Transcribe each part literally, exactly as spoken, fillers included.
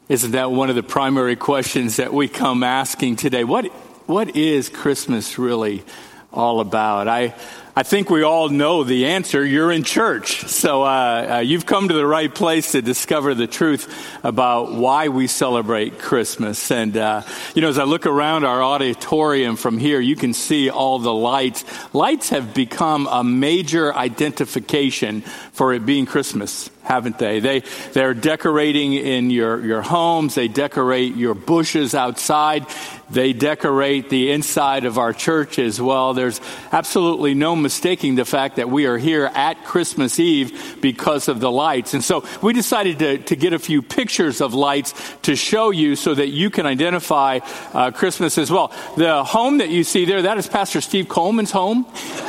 Isn't that one of the primary questions that we come asking today? What what is Christmas really all about? I I think we all know the answer. You're in church. So uh, uh, you've come to the right place to discover the truth about why we celebrate Christmas. And, uh, you know, as I look around our auditorium from here, you can see all the lights. Lights have become a major identification for it being Christmas, haven't they? They, they're decorating in your, your homes. They decorate your bushes outside. They decorate the inside of our church as well. There's absolutely no mistaking the fact that we are here at Christmas Eve because of the lights. And so we decided to, to get a few pictures of lights to show you so that you can identify uh, Christmas as well. The home that you see there, that is Pastor Steve Coleman's home.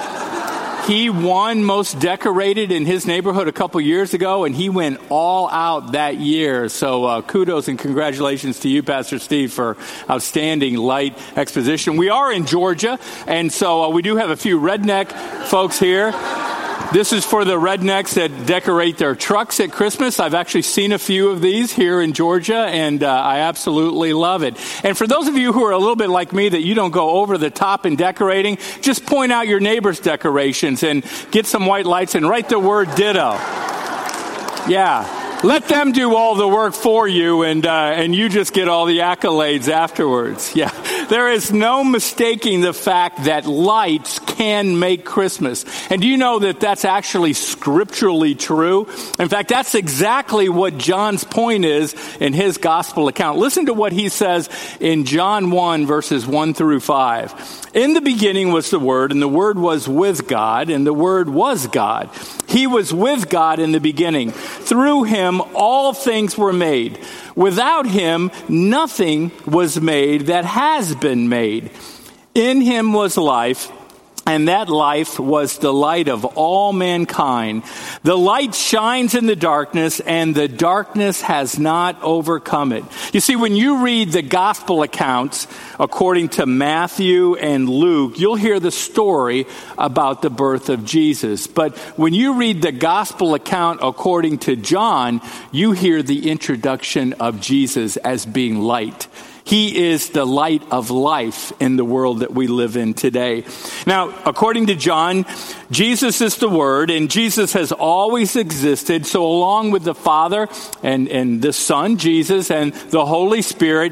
He won most decorated in his neighborhood a couple years ago, and he went all out that year. So uh, kudos and congratulations to you, Pastor Steve, for outstanding light exposition. We are in Georgia, and so uh, we do have a few redneck folks here. This is for the rednecks that decorate their trucks at Christmas. I've actually seen a few of these here in Georgia, and uh, I absolutely love it. And for those of you who are a little bit like me, that you don't go over the top in decorating, just point out your neighbor's decorations and get some white lights and write the word ditto. Yeah. Let them do all the work for you, and uh, and you just get all the accolades afterwards. Yeah, there is no mistaking the fact that lights can make Christmas. And do you know that that's actually scripturally true? In fact, that's exactly what John's point is in his gospel account. Listen to what he says in John one, verses one through five. In the beginning was the Word, and the Word was with God, and the Word was God. He was with God in the beginning. Through him, all things were made. Without him, nothing was made that has been made. In him was life, and that life was the light of all mankind. The light shines in the darkness, and the darkness has not overcome it. You see, when you read the gospel accounts, according to Matthew and Luke, you'll hear the story about the birth of Jesus. But when you read the gospel account according to John, you hear the introduction of Jesus as being light. He is the light of life in the world that we live in today. Now, according to John, Jesus is the Word, and Jesus has always existed. So along with the Father and, and the Son, Jesus, and the Holy Spirit,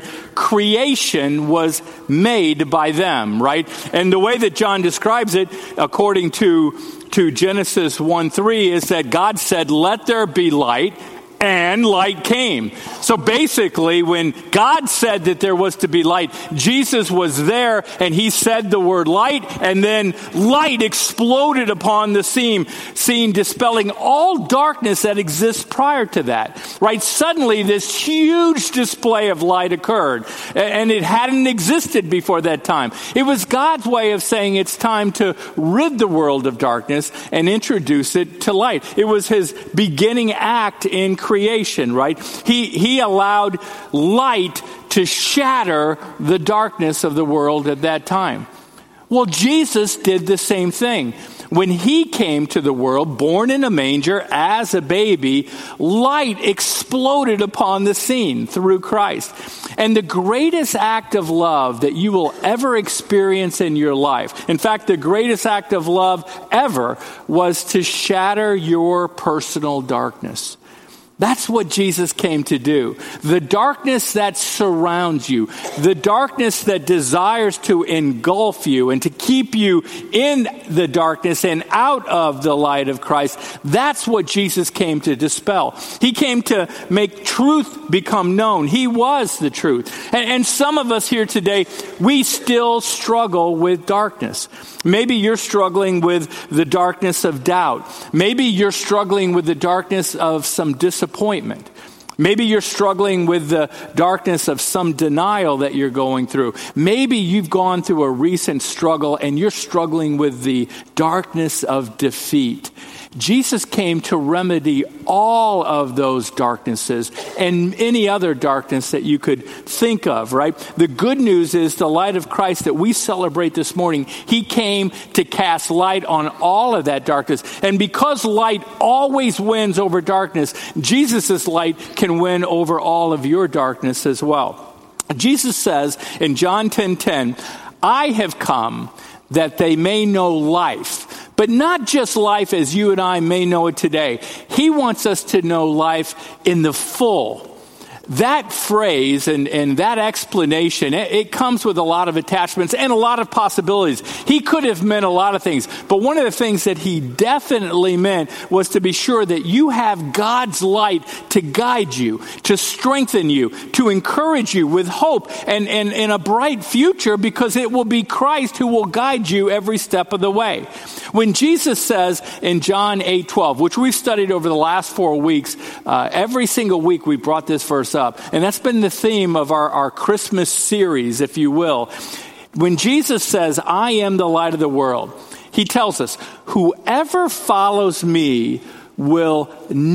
creation was made by them, right? And the way that John describes it, according to, to Genesis one three, is that God said, "Let there be light," and light came. So basically, when God said that there was to be light, Jesus was there, and he said the word light, and then light exploded upon the scene, scene dispelling all darkness that exists prior to that. Right? Suddenly, this huge display of light occurred, and it hadn't existed before that time. It was God's way of saying it's time to rid the world of darkness and introduce it to light. It was his beginning act in creation, right? He he allowed light to shatter the darkness of the world at that time. Well, Jesus did the same thing. When he came to the world, born in a manger as a baby, light exploded upon the scene through Christ. And the greatest act of love that you will ever experience in your life, in fact, the greatest act of love ever, was to shatter your personal darkness. That's what Jesus came to do. The darkness that surrounds you, the darkness that desires to engulf you and to keep you in the darkness and out of the light of Christ, that's what Jesus came to dispel. He came to make truth become known. He was the truth. And, and some of us here today, we still struggle with darkness. Maybe you're struggling with the darkness of doubt. Maybe you're struggling with the darkness of some disappointment. Maybe you're struggling with the darkness of some denial that you're going through. Maybe you've gone through a recent struggle and you're struggling with the darkness of defeat. Jesus came to remedy all of those darknesses and any other darkness that you could think of, right? The good news is the light of Christ that we celebrate this morning. He came to cast light on all of that darkness. And because light always wins over darkness, Jesus' light can win over all of your darkness as well. Jesus says in John ten ten, I have come that they may know life, but not just life as you and I may know it today. He wants us to know life in the full. That phrase and, and that explanation, it, it comes with a lot of attachments and a lot of possibilities. He could have meant a lot of things, but one of the things that he definitely meant was to be sure that you have God's light to guide you, to strengthen you, to encourage you with hope and, and, and a bright future, because it will be Christ who will guide you every step of the way. When Jesus says in John eight twelve, which we've studied over the last four weeks, uh, every single week we brought this verse up. And that's been the theme of our, our Christmas series, if you will. When Jesus says, I am the light of the world, he tells us, whoever follows me will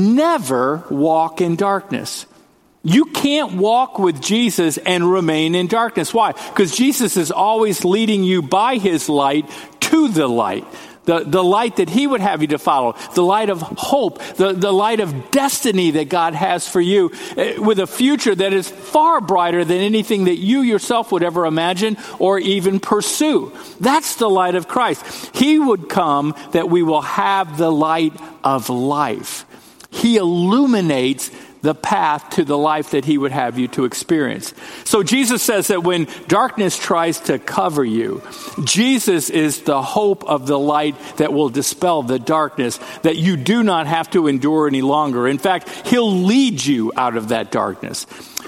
never walk in darkness. You can't walk with Jesus and remain in darkness. Why? Because Jesus is always leading you by his light to the light. The, the light that he would have you to follow, the light of hope, the, the light of destiny that God has for you, uh, with a future that is far brighter than anything that you yourself would ever imagine or even pursue. That's the light of Christ. He would come that we will have the light of life. He illuminates the path to the life that he would have you to experience. So Jesus says that when darkness tries to cover you, Jesus is the hope of the light that will dispel the darkness that you do not have to endure any longer. In fact, he'll lead you out of that darkness.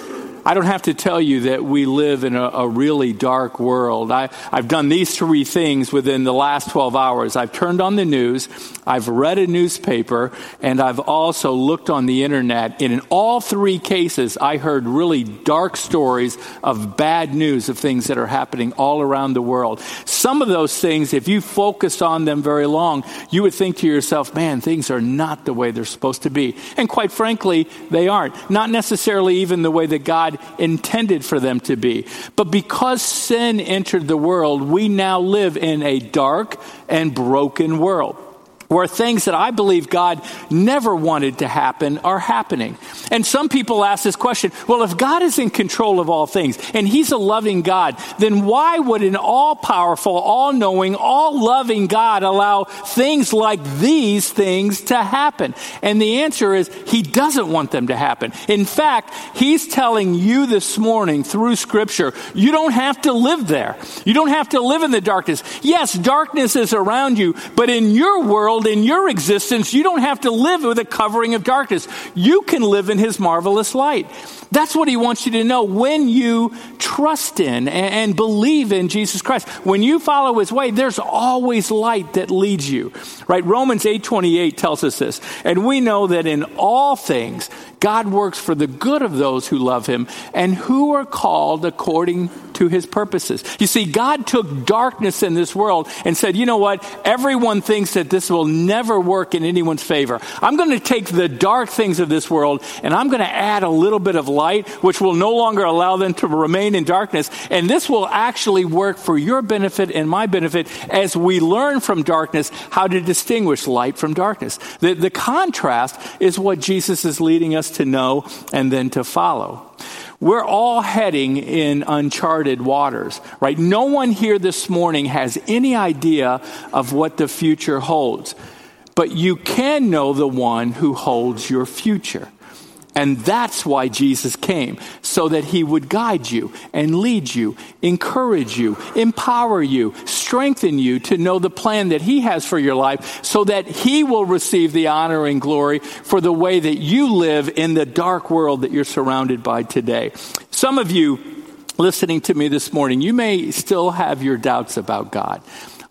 I don't have to tell you that we live in a, a really dark world. I, I've done these three things within the last twelve hours. I've turned on the news, I've read a newspaper, and I've also looked on the internet. And in all three cases, I heard really dark stories of bad news of things that are happening all around the world. Some of those things, if you focused on them very long, you would think to yourself, man, things are not the way they're supposed to be. And quite frankly, they aren't. Not necessarily even the way that God intended for them to be. But because sin entered the world, we now live in a dark and broken world, where things that I believe God never wanted to happen are happening. And some people ask this question, well, if God is in control of all things and he's a loving God, then why would an all-powerful, all-knowing, all-loving God allow things like these things to happen? And the answer is he doesn't want them to happen. In fact, he's telling you this morning through Scripture, you don't have to live there. You don't have to live in the darkness. Yes, darkness is around you, but in your world, in your existence, you don't have to live with a covering of darkness. You can live in his marvelous light. That's what he wants you to know when you trust in and believe in Jesus Christ. When you follow his way, there's always light that leads you. Right? Romans eight twenty-eight tells us this. And we know that in all things, God works for the good of those who love him and who are called according to his purposes. You see, God took darkness in this world and said, you know what? Everyone thinks that this will never work in anyone's favor. I'm going to take the dark things of this world and I'm going to add a little bit of light, which will no longer allow them to remain in darkness. And this will actually work for your benefit and my benefit as we learn from darkness how to distinguish light from darkness. The, the contrast is what Jesus is leading us to know and then to follow. We're all heading in uncharted waters, right? No one here this morning has any idea of what the future holds, but you can know the one who holds your future. And that's why Jesus came, so that he would guide you and lead you, encourage you, empower you, strengthen you to know the plan that he has for your life, so that he will receive the honor and glory for the way that you live in the dark world that you're surrounded by today. Some of you listening to me this morning, you may still have your doubts about God.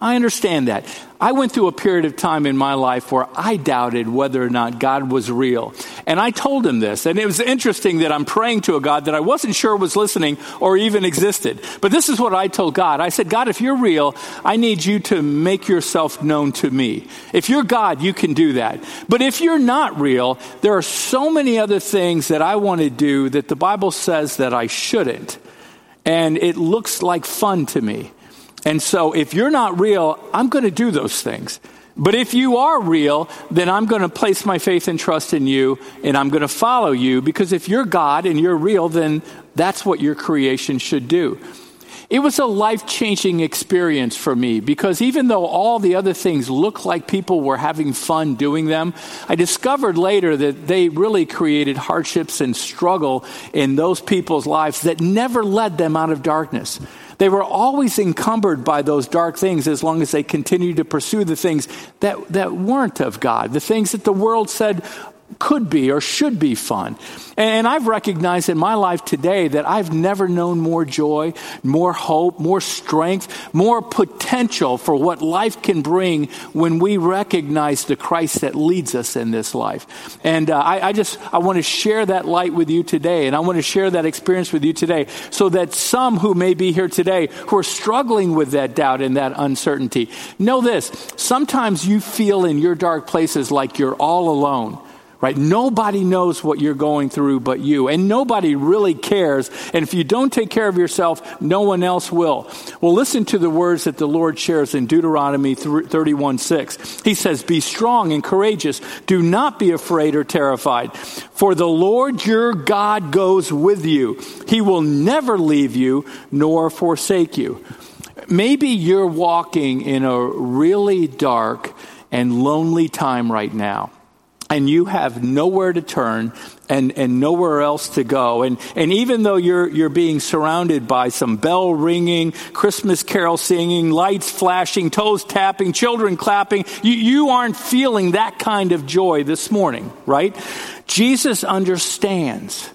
I understand that. I went through a period of time in my life where I doubted whether or not God was real. And I told him this. And it was interesting that I'm praying to a God that I wasn't sure was listening or even existed. But this is what I told God. I said, God, if you're real, I need you to make yourself known to me. If you're God, you can do that. But if you're not real, there are so many other things that I want to do that the Bible says that I shouldn't. And it looks like fun to me. And so if you're not real, I'm going to do those things. But if you are real, then I'm going to place my faith and trust in you, and I'm going to follow you, because if you're God and you're real, then that's what your creation should do. It was a life-changing experience for me, because even though all the other things looked like people were having fun doing them, I discovered later that they really created hardships and struggle in those people's lives that never led them out of darkness. They were always encumbered by those dark things as long as they continued to pursue the things that, that weren't of God, the things that the world said could be or should be fun. And I've recognized in my life today that I've never known more joy, more hope, more strength, more potential for what life can bring when we recognize the Christ that leads us in this life. And uh, I, I just, I want to share that light with you today. And I want to share that experience with you today so that some who may be here today who are struggling with that doubt and that uncertainty, know this: sometimes you feel in your dark places like you're all alone. Right? Nobody knows what you're going through but you. And nobody really cares. And if you don't take care of yourself, no one else will. Well, listen to the words that the Lord shares in Deuteronomy thirty-one six. He says, "Be strong and courageous. Do not be afraid or terrified. For the Lord your God goes with you. He will never leave you nor forsake you." Maybe you're walking in a really dark and lonely time right now. And you have nowhere to turn and, and nowhere else to go. And, and even though you're, you're being surrounded by some bell ringing, Christmas carol singing, lights flashing, toes tapping, children clapping, you, you aren't feeling that kind of joy this morning, right? Jesus understands.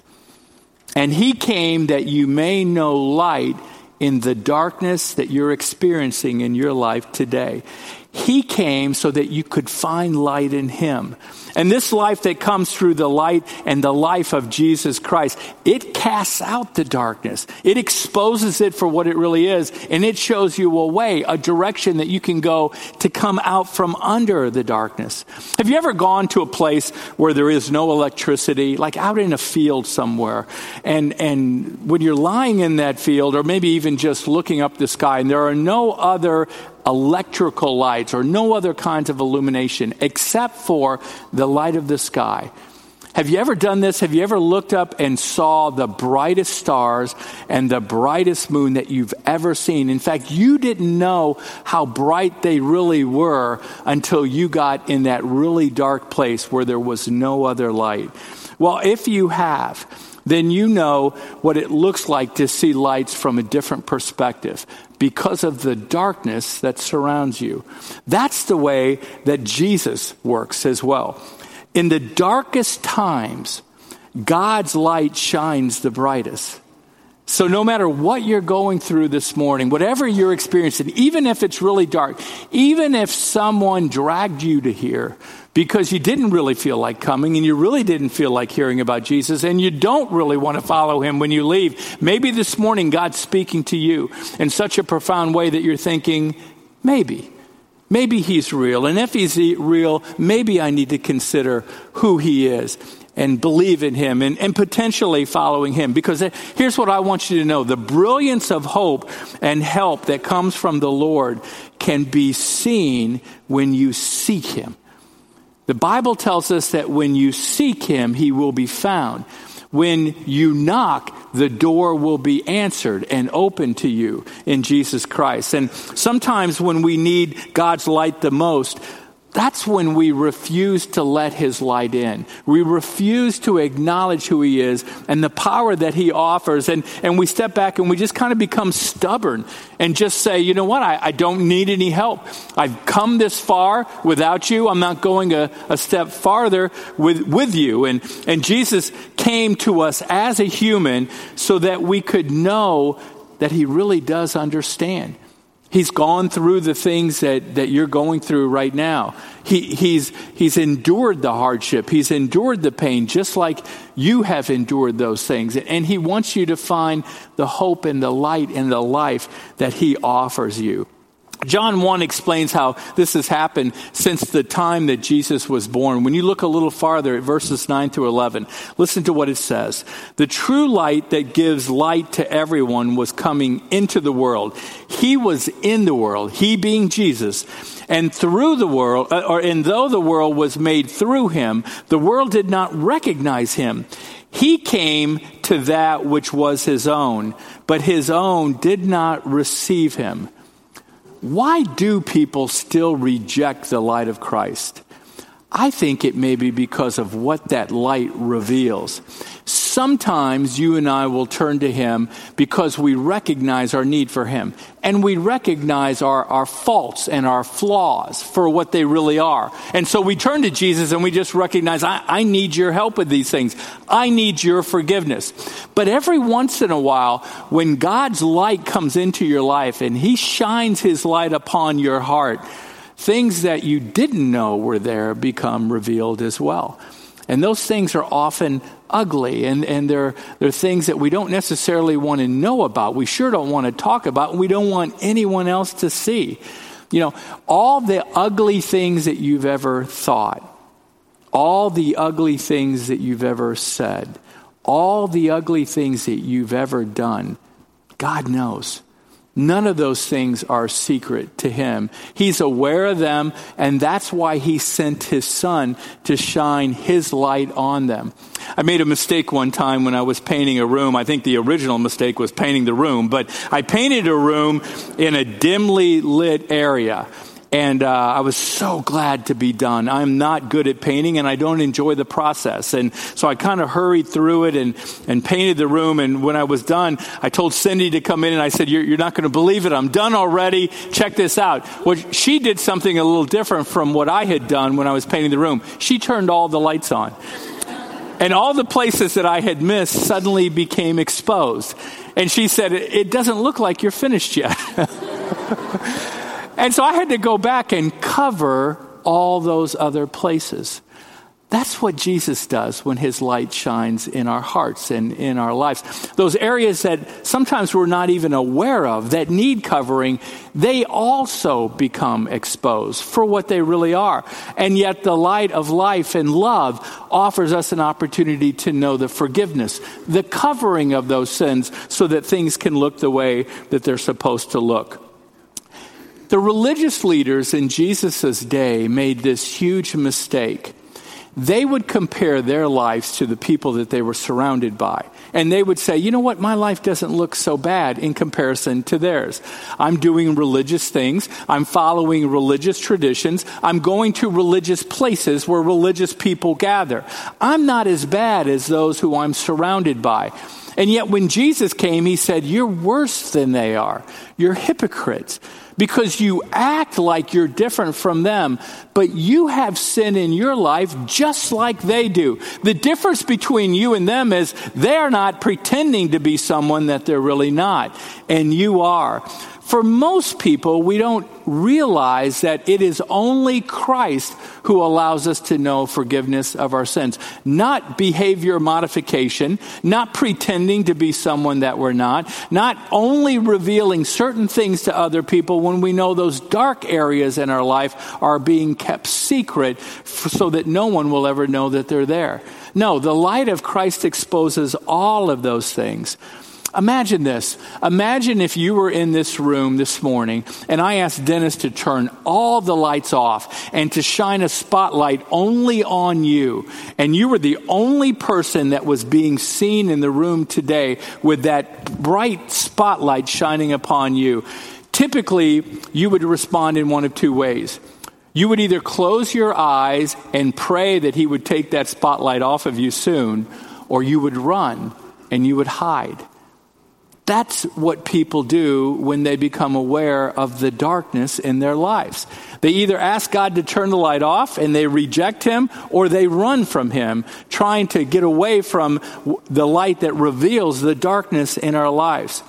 And he came that you may know light in the darkness that you're experiencing in your life today. He came so that you could find light in him. And this life that comes through the light and the life of Jesus Christ, it casts out the darkness. It exposes it for what it really is. And it shows you a way, a direction that you can go to come out from under the darkness. Have you ever gone to a place where there is no electricity, like out in a field somewhere? And, and when you're lying in that field, or maybe even just looking up the sky, and there are no other electrical lights or no other kinds of illumination except for the light of the sky. Have you ever done this? Have you ever looked up and saw the brightest stars and the brightest moon that you've ever seen? In fact, you didn't know how bright they really were until you got in that really dark place where there was no other light. Well, if you have, then you know what it looks like to see lights from a different perspective because of the darkness that surrounds you. That's the way that Jesus works as well. In the darkest times, God's light shines the brightest. So no matter what you're going through this morning, whatever you're experiencing, even if it's really dark, even if someone dragged you to here because you didn't really feel like coming and you really didn't feel like hearing about Jesus and you don't really want to follow him when you leave, maybe this morning God's speaking to you in such a profound way that you're thinking, maybe. Maybe he's real. And if he's real, maybe I need to consider who he is and believe in him and, and potentially following him. Because here's what I want you to know. The brilliance of hope and help that comes from the Lord can be seen when you seek him. The Bible tells us that when you seek him, he will be found. When you knock, the door will be answered and open to you in Jesus Christ. And sometimes when we need God's light the most, that's when we refuse to let his light in. We refuse to acknowledge who he is and the power that he offers. And, and we step back and we just kind of become stubborn and just say, you know what, I, I don't need any help. I've come this far without you. I'm not going a, a step farther with, with you. And, and Jesus came to us as a human so that we could know that he really does understand. He's gone through the things that, that you're going through right now. He, he's, he's endured the hardship. He's endured the pain, just like you have endured those things. And he wants you to find the hope and the light and the life that he offers you. John one explains how this has happened since the time that Jesus was born. When you look a little farther at verses nine through eleven, listen to what it says. The true light that gives light to everyone was coming into the world. He was in the world, he being Jesus. And through the world, or and though the world was made through him, the world did not recognize him. He came to that which was his own, but his own did not receive him. Why do people still reject the light of Christ? I think it may be because of what that light reveals. Sometimes you and I will turn to him because we recognize our need for him. And we recognize our, our faults and our flaws for what they really are. And so we turn to Jesus and we just recognize, I, I need your help with these things. I need your forgiveness. But every once in a while, when God's light comes into your life and he shines his light upon your heart, things that you didn't know were there become revealed as well. And those things are often ugly, and, and they're, they're things that we don't necessarily want to know about. We sure don't want to talk about, and we don't want anyone else to see. You know, all the ugly things that you've ever thought, all the ugly things that you've ever said, all the ugly things that you've ever done, God knows. None of those things are secret to him. He's aware of them, and that's why he sent his son to shine his light on them. I made a mistake one time when I was painting a room. I think the original mistake was painting the room, but I painted a room in a dimly lit area. And uh, I was so glad to be done. I'm not good at painting, and I don't enjoy the process. And so I kind of hurried through it and, and painted the room. And when I was done, I told Cindy to come in, and I said, you're, you're not going to believe it. I'm done already. Check this out. Well, she did something a little different from what I had done when I was painting the room. She turned all the lights on. And all the places that I had missed suddenly became exposed. And she said, it doesn't look like you're finished yet. And so I had to go back and cover all those other places. That's what Jesus does when his light shines in our hearts and in our lives. Those areas that sometimes we're not even aware of that need covering, they also become exposed for what they really are. And yet the light of life and love offers us an opportunity to know the forgiveness, the covering of those sins so that things can look the way that they're supposed to look. The religious leaders in Jesus' day made this huge mistake. They would compare their lives to the people that they were surrounded by. And they would say, you know what, my life doesn't look so bad in comparison to theirs. I'm doing religious things. I'm following religious traditions. I'm going to religious places where religious people gather. I'm not as bad as those who I'm surrounded by. And yet when Jesus came, he said, you're worse than they are. You're hypocrites. Because you act like you're different from them, but you have sin in your life just like they do. The difference between you and them is they're not pretending to be someone that they're really not, and you are. For most people, we don't realize that it is only Christ who allows us to know forgiveness of our sins. Not behavior modification, not pretending to be someone that we're not, not only revealing certain things to other people when we know those dark areas in our life are being kept secret so that no one will ever know that they're there. No, the light of Christ exposes all of those things. Imagine this. Imagine if you were in this room this morning and I asked Dennis to turn all the lights off and to shine a spotlight only on you. And you were the only person that was being seen in the room today with that bright spotlight shining upon you. Typically, you would respond in one of two ways. You would either close your eyes and pray that he would take that spotlight off of you soon, or you would run and you would hide. That's what people do when they become aware of the darkness in their lives. They either ask God to turn the light off and they reject him, or they run from him, trying to get away from the light that reveals the darkness in our lives.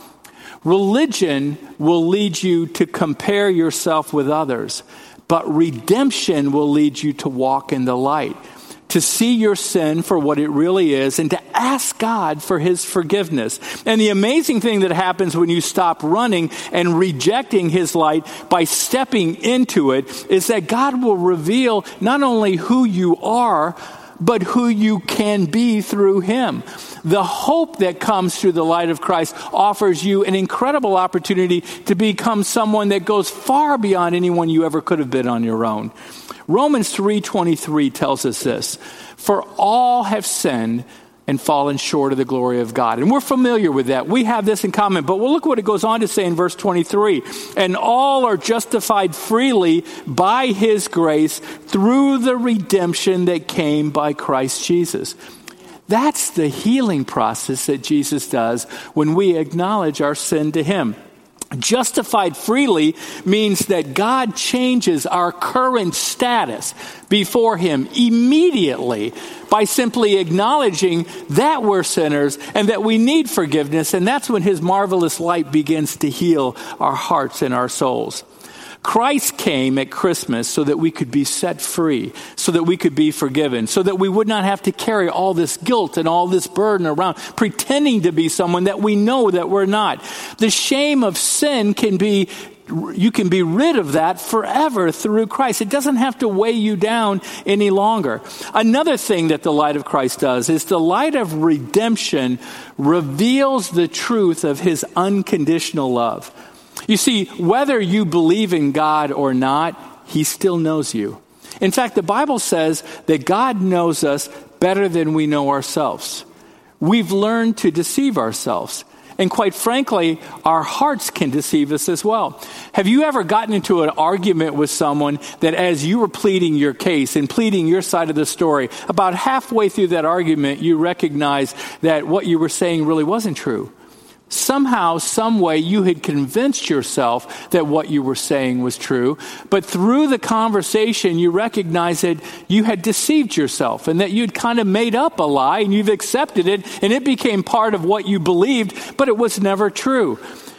Religion will lead you to compare yourself with others, but redemption will lead you to walk in the light, to see your sin for what it really is, and to ask God for his forgiveness. And the amazing thing that happens when you stop running and rejecting his light by stepping into it is that God will reveal not only who you are, but who you can be through him. The hope that comes through the light of Christ offers you an incredible opportunity to become someone that goes far beyond anyone you ever could have been on your own. Romans three twenty-three tells us this: for all have sinned and fallen short of the glory of God. And we're familiar with that. We have this in common. But we'll look what it goes on to say in verse twenty-three. And all are justified freely by his grace through the redemption that came by Christ Jesus. That's the healing process that Jesus does when we acknowledge our sin to him. Justified freely means that God changes our current status before him immediately by simply acknowledging that we're sinners and that we need forgiveness. And that's when his marvelous light begins to heal our hearts and our souls. Christ came at Christmas so that we could be set free, so that we could be forgiven, so that we would not have to carry all this guilt and all this burden around, pretending to be someone that we know that we're not. The shame of sin can be, you can be rid of that forever through Christ. It doesn't have to weigh you down any longer. Another thing that the light of Christ does is the light of redemption reveals the truth of his unconditional love. You see, whether you believe in God or not, he still knows you. In fact, the Bible says that God knows us better than we know ourselves. We've learned to deceive ourselves. And quite frankly, our hearts can deceive us as well. Have you ever gotten into an argument with someone that as you were pleading your case and pleading your side of the story, about halfway through that argument, you recognized that what you were saying really wasn't true? Somehow, some way, you had convinced yourself that what you were saying was true, but through the conversation, you recognized that you had deceived yourself and that you'd kind of made up a lie and you've accepted it and it became part of what you believed, but it was never true.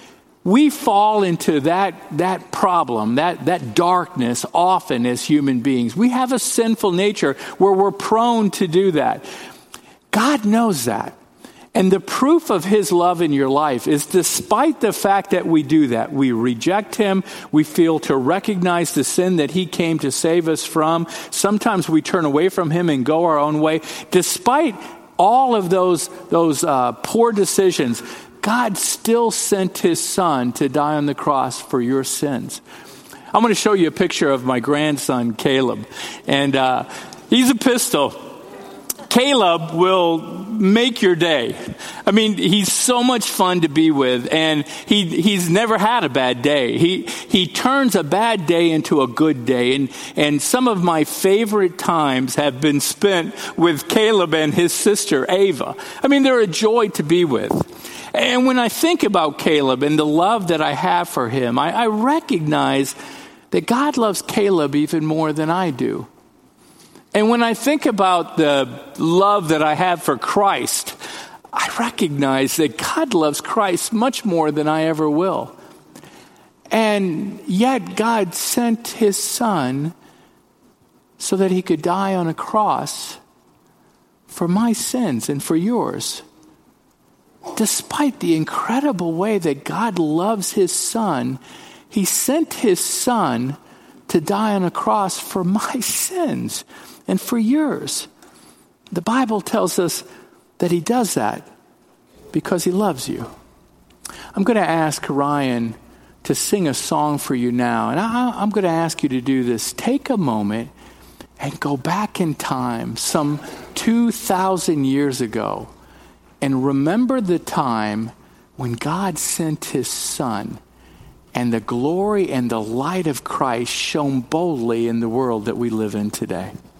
We fall into that, that problem, that, that darkness often as human beings. We have a sinful nature where we're prone to do that. God knows that. And the proof of his love in your life is despite the fact that we do that, we reject him, we fail to recognize the sin that he came to save us from. Sometimes we turn away from him and go our own way. Despite all of those, those uh, poor decisions, God still sent his son to die on the cross for your sins. I'm going to show you a picture of my grandson, Caleb. And uh, he's a pistol. Caleb will make your day. I mean, he's so much fun to be with, and he he's never had a bad day. He he turns a bad day into a good day, and and some of my favorite times have been spent with Caleb and his sister Ava. I mean, they're a joy to be with. And when I think about Caleb and the love that I have for him, I, I recognize that God loves Caleb even more than I do. And when I think about the love that I have for Christ, I recognize that God loves Christ much more than I ever will. And yet God sent his son so that he could die on a cross for my sins and for yours. Despite the incredible way that God loves his son, he sent his son to die on a cross for my sins and for yours. The Bible tells us that he does that because he loves you. I'm going to ask Ryan to sing a song for you now. And I, I'm going to ask you to do this. Take a moment and go back in time some two thousand years ago and remember the time when God sent his son and the glory and the light of Christ shone boldly in the world that we live in today.